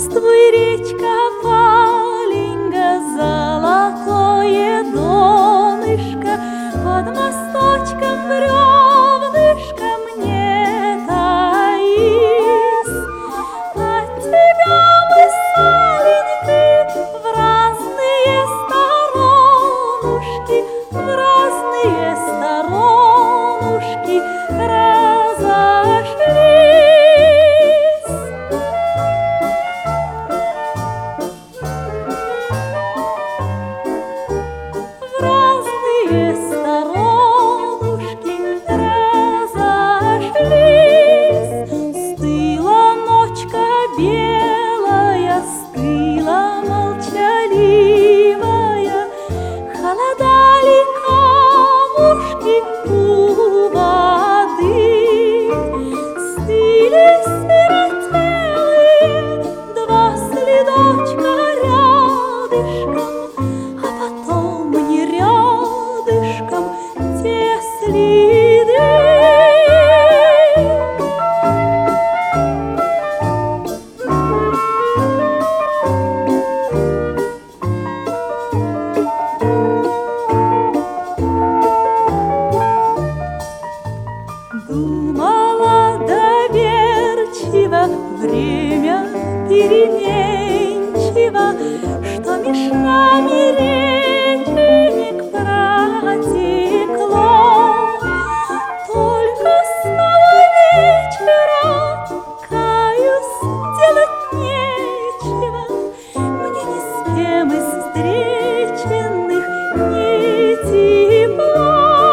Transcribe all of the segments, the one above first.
Здравствуй, речка Паленька, золотое донышко, под мосточком бревнышко мне таись. От тебя мы с Аленькой в разные сторонушки, в разные сторонушки разошлись. В разные сторонушки разошлись. Стыла ночка белая, стыла молчаливая, холодали камушки у воды. Стыли сиротелые два следочка рядышком, а потом не рядышком те следы. Думала доверчиво, время переменчиво, что меж нами реченек протекло. Только с того вечера, каюсь, делать нечего, мне ни с кем из встреченных не тепло.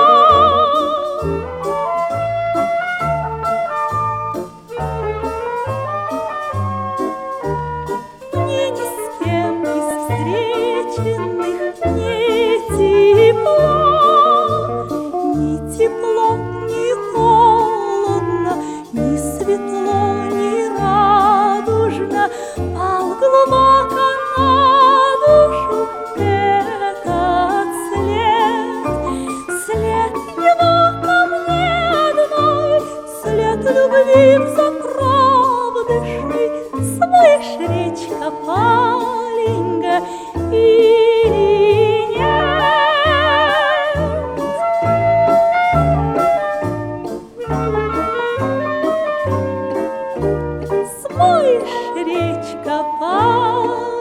Мне ни с кем из встреченных не тепло. Ни тепло, ни холодно, ни светло, ни радужно, пал глубоко на душу этот след. След его ко мне одной, след любви взаправдышной. Смоешь, речка Паленька, или нет? Смоешь, речка Паленька,